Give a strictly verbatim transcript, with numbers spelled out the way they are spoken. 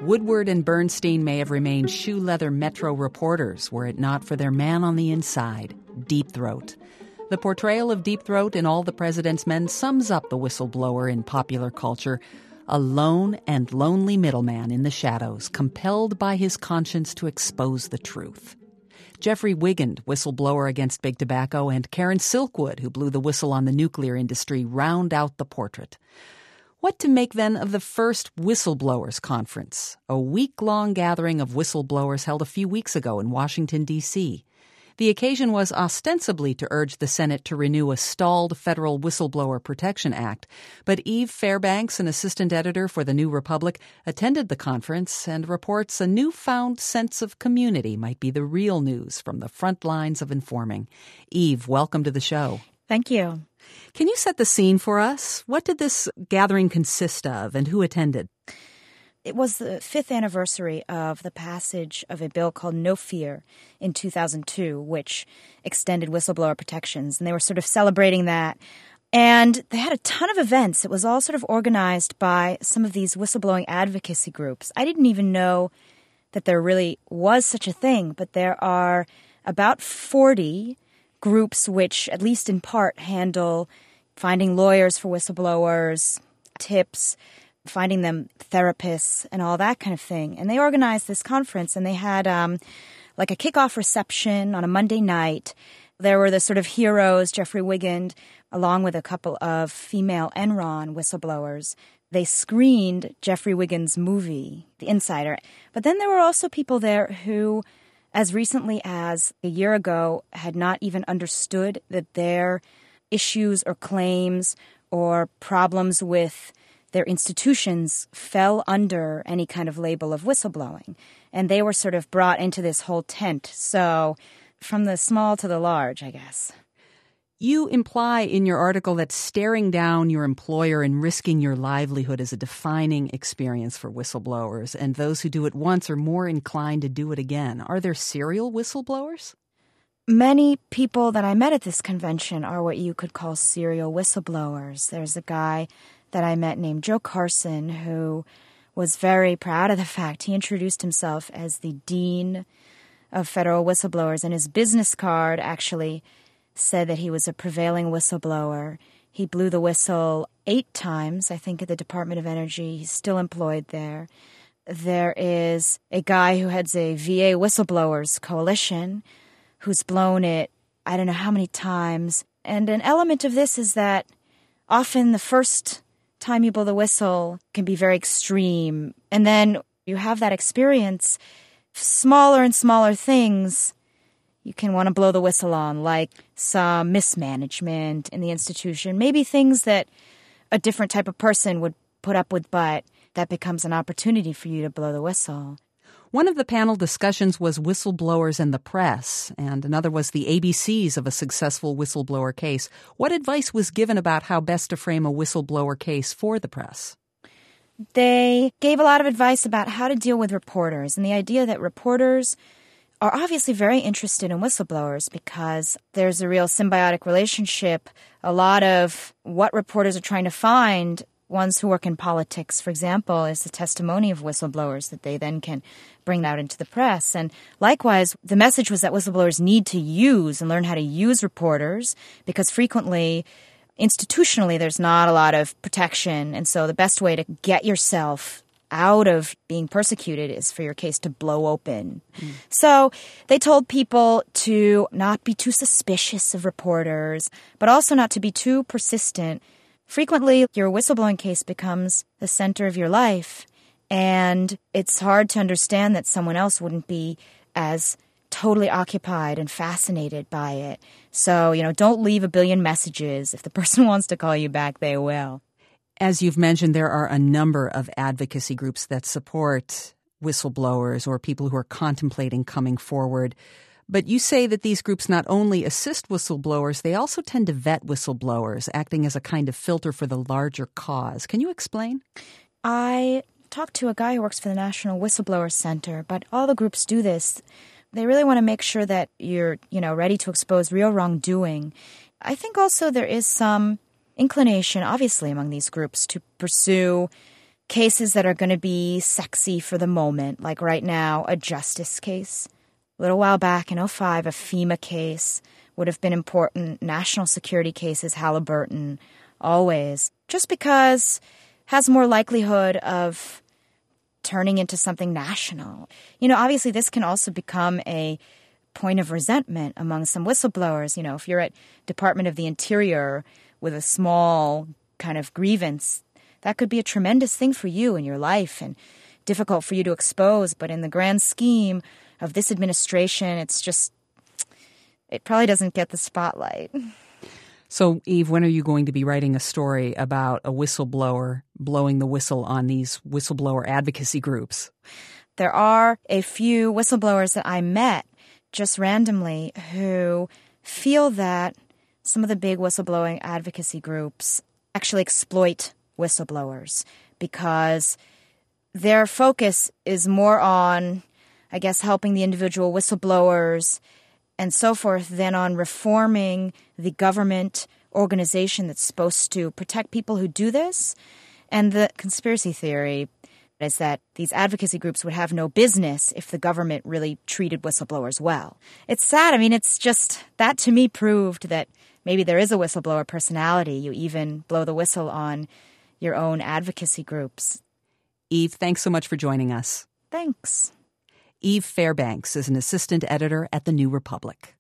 Woodward and Bernstein may have remained shoe-leather Metro reporters were it not for their man on the inside, Deep Throat. The portrayal of Deep Throat in All the President's Men sums up the whistleblower in popular culture, a lone and lonely middleman in the shadows, compelled by his conscience to expose the truth. Jeffrey Wigand, whistleblower against Big Tobacco, and Karen Silkwood, who blew the whistle on the nuclear industry, round out the portrait. What to make, then, of the first Whistleblowers Conference, a week-long gathering of whistleblowers held a few weeks ago in Washington, D C? The occasion was ostensibly to urge the Senate to renew a stalled federal Whistleblower Protection Act, but Eve Fairbanks, an assistant editor for The New Republic, attended the conference and reports a newfound sense of community might be the real news from the front lines of informing. Eve, welcome to the show. Thank you. Can you set the scene for us? What did this gathering consist of and who attended? It was the fifth anniversary of the passage of a bill called No Fear in two thousand two, which extended whistleblower protections, and they were sort of celebrating that. And they had a ton of events. It was all sort of organized by some of these whistleblowing advocacy groups. I didn't even know that there really was such a thing, but there are about forty groups which, at least in part, handle finding lawyers for whistleblowers, tips, finding them therapists, and all that kind of thing. And they organized this conference, and they had um, like a kickoff reception on a Monday night. There were the sort of heroes, Jeffrey Wigand, along with a couple of female Enron whistleblowers. They screened Jeffrey Wigand's movie, The Insider. But then there were also people there who, as recently as a year ago, had not even understood that their issues or claims or problems with their institutions fell under any kind of label of whistleblowing. And they were sort of brought into this whole tent. So from the small to the large, I guess. You imply in your article that staring down your employer and risking your livelihood is a defining experience for whistleblowers, and those who do it once are more inclined to do it again. Are there serial whistleblowers? Many people that I met at this convention are what you could call serial whistleblowers. There's a guy that I met named Joe Carson, who was very proud of the fact he introduced himself as the Dean of Federal Whistleblowers, and his business card actually said that he was a prevailing whistleblower. He blew the whistle eight times, I think, at the Department of Energy. He's still employed there. There is a guy who heads a V A Whistleblowers Coalition who's blown it I don't know how many times. And an element of this is that often the first time you blow the whistle can be very extreme. And then you have that experience, smaller and smaller things you can want to blow the whistle on, like some mismanagement in the institution, maybe things that a different type of person would put up with, but that becomes an opportunity for you to blow the whistle. One of the panel discussions was whistleblowers and the press, and another was the A B Cs of a successful whistleblower case. What advice was given about how best to frame a whistleblower case for the press? They gave a lot of advice about how to deal with reporters, and the idea that reporters are obviously very interested in whistleblowers because there's a real symbiotic relationship. A lot of what reporters are trying to find, ones who work in politics, for example, is the testimony of whistleblowers that they then can bring out into the press. And likewise, the message was that whistleblowers need to use and learn how to use reporters because frequently, institutionally, there's not a lot of protection. And so the best way to get yourself out of being persecuted is for your case to blow open. Mm. So they told people to not be too suspicious of reporters, but also not to be too persistent. Frequently, your whistleblowing case becomes the center of your life, and it's hard to understand that someone else wouldn't be as totally occupied and fascinated by it. So, you know, don't leave a billion messages. If the person wants to call you back, they will. As you've mentioned, there are a number of advocacy groups that support whistleblowers or people who are contemplating coming forward. But you say that these groups not only assist whistleblowers, they also tend to vet whistleblowers, acting as a kind of filter for the larger cause. Can you explain? I talked to a guy who works for the National Whistleblower Center, but all the groups do this. They really want to make sure that you're, you know, ready to expose real wrongdoing. I think also there is some inclination, obviously, among these groups to pursue cases that are going to be sexy for the moment, like right now, a justice case. A little while back in oh five, a FEMA case would have been important. National security cases, Halliburton, always. Just because has more likelihood of turning into something national. You know, obviously this can also become a point of resentment among some whistleblowers. You know, if you're at Department of the Interior with a small kind of grievance, that could be a tremendous thing for you in your life and difficult for you to expose. But in the grand scheme of this administration, it's just, it probably doesn't get the spotlight. So, Eve, when are you going to be writing a story about a whistleblower blowing the whistle on these whistleblower advocacy groups? There are a few whistleblowers that I met just randomly who feel that some of the big whistleblowing advocacy groups actually exploit whistleblowers because their focus is more on, I guess, helping the individual whistleblowers and so forth than on reforming the government organization that's supposed to protect people who do this. And the conspiracy theory is that these advocacy groups would have no business if the government really treated whistleblowers well. It's sad. I mean, it's just, that to me proved that maybe there is a whistleblower personality. You even blow the whistle on your own advocacy groups. Eve, thanks so much for joining us. Thanks. Eve Fairbanks is an assistant editor at The New Republic.